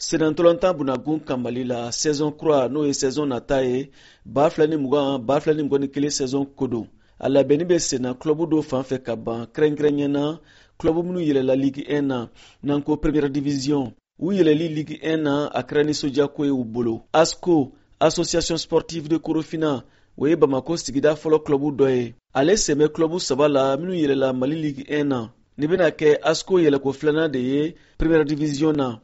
Senantolanta Bunagun Kambali la saison kura n'o ye saison nata ye 2020-2021 saison kodo. A labɛnni bɛ senna club dɔw fan fɛ ka ban kɛrɛnkɛrɛnnena club minnu yɛlɛla Ligue 1 na n'an ko Première Division. U yɛlɛli Ligue 1 na a kɛra nisɔndiyako ye u bolo. ASCO, Association Sportive de Korofina, o ye Bamako sigida fɔlɔ club dɔ ye. Ale sen bɛ club 3 la minnu yɛlɛla Mali Ligue 1 na. Nin bɛna kɛ ASCO yɛlɛko filanan de ye Première Division na.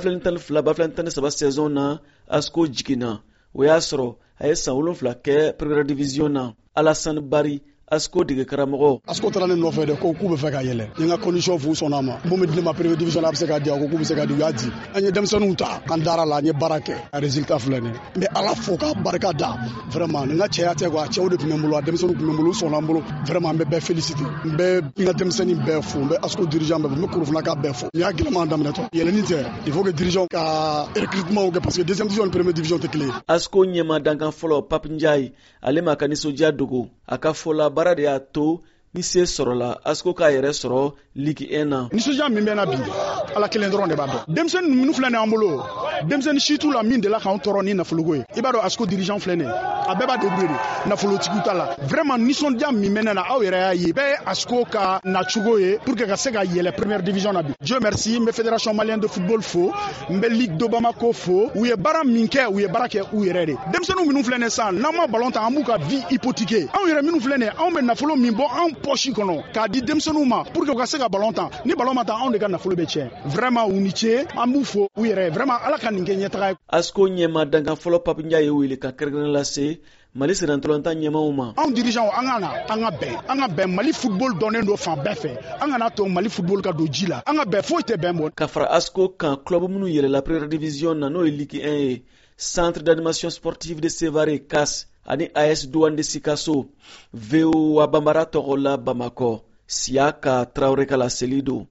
2012-2013 saison na ASCO jiginna. O y'a sɔrɔ a ye san 7 kɛ Première Division na. Alassane Bari, ASCO dege karamɔgɔ. ASCO taara ne nɔfɛ de ko k'u bɛ fɛ ka yɛlɛ. N ka condition f'u sɔnna ma. Mun bɛ di ne ma Première Division na a bɛ se ka di, a ko k'u bɛ se ka di, u y'a di. An ye denmisɛnninw ta, an dara la, an ye baara kɛ. A résultat filɛ nin ye. N bɛ Ala fo k'a barika da. Vraiment nin ka cɛya tɛ quoi, cɛw de tun bɛ n bolo, a denmisɛnninw tun bɛ n bolo, u sɔnna n bolo. Vraiment n bɛ bɛɛ féliciter. N bɛ n ka denmisɛnnin bɛɛ fo, n bɛ ASCO dirigeant bɛɛ fo, n bɛ Korofinaka bɛɛ fo. N y'a gɛlɛman daminɛ tɔ. Yɛlɛni tɛ, il faut que dirigeant ka recrutement kɛ parce que deuxième division ni première division tɛ kelen ye. ASCO ɲɛma dankan fɔlɔ Pape Ndiaye, ale ma ka nisɔndiya dogo. A ka fɔla baara de y'a to ni se sɔrɔla ASCO k'a yɛrɛ sɔrɔ Ligue 1 na. Nisɔndiya min bɛ na bi, Ala kelen dɔrɔn de b'a dɔn. Denmisɛnnin minnu filɛ nin an bolo, denmisɛnnin si t'u la min delila k'anw tɔɔrɔ ni nafoloko ye. I b'a dɔn ASCO dirigeant filɛ nin ye, a bɛɛ b'a débrouiller de, nafolotigiw t'a la. Vraiment nisɔndiya min bɛ ne na aw yɛrɛ y'a ye, bɛɛ ye ASCO ka nacogo ye pour que ka se ka yɛlɛ première division na bi. Dieu merci, n bɛ Fédération Malienne de Football fo, n bɛ Ligue de Bamako fo, u ye baara min kɛ, u ye baara kɛ u yɛrɛ de. Denmisɛnninw minnu filɛ nin ye sisan, n'an ma ballon ta, an b'u ka vie hypothéquée. Anw yɛrɛ minnu filɛ nin ye, anw bɛ nafolo min bɔ anw poche kɔnɔ k'a di denmisɛnninw ma pour que u ka se ka ballon ta. Ni ballon ma ta, anw de ka nafolo bɛ tiɲɛ. Vraiment u ni ce, an b'u fo u yɛrɛ. Vraiment Ala ka nin kɛ ɲɛtaga ye. ASCO ɲɛma dankan fɔlɔ Pape Ndiaye ye wele ka kɛrɛnkɛrɛn lase Mali senantolanta ɲɛmaw ma. Anw dirigeant an ka bɛn Mali football dɔnnen don fan bɛɛ fɛ. An kana to Mali football ka don ji la. An ka bɛn foyi tɛ bɛn bɔ. Ka fara ASCO kan club minnu yɛlɛla Première Division na n'o ye Ligue 1 ye. Centre d'animation sportive de Sévaré CAS ani AS Douane de Sikasso. VO wa Bambara tɔgɔ la Bamako. Siaka Traoré ka laseli don.